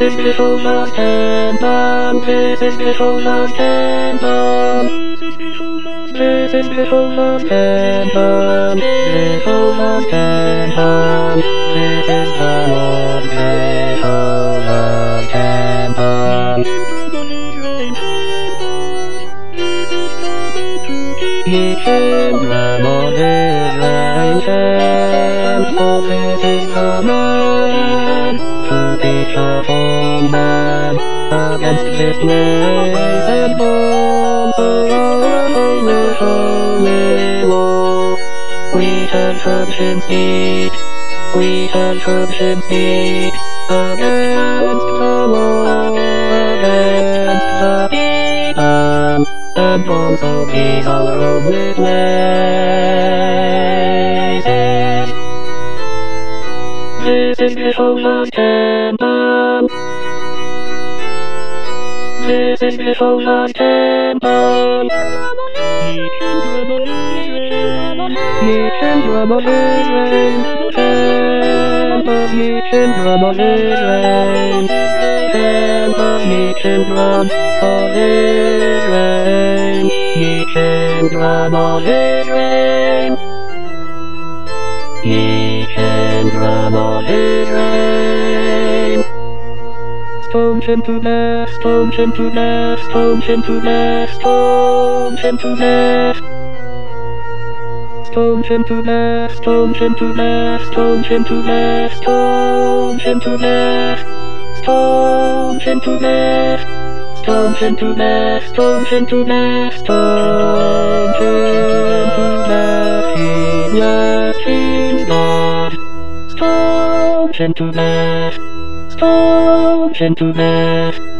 is Nicolas Canton. This is Nicolas Canton. This is Nicolas Canton. Nicolas Canton. This is the Lord Nicolas Canton. He can grab on his right hand, for this is the man to teach us all man against this place and bones around the holy wall. We can Krzyzewski, we can Krzyzewski against the wall, against the demon, and also these our only places. This is Nicolas Canton. This is Nicolas Canton. He can drum on his rein. He can drum on his rein. He can drum on his rein. He can drum on his rein. He can drum on his rein. Stone him to death, stone him to death, stone him to death, stone him to death. Stone him to death, stone him to death, stone him to death, stone him to death, stone him to death, stone him to death, stone him to death, stone him to death. He blasphemes God. Stone him to death, stone him to death.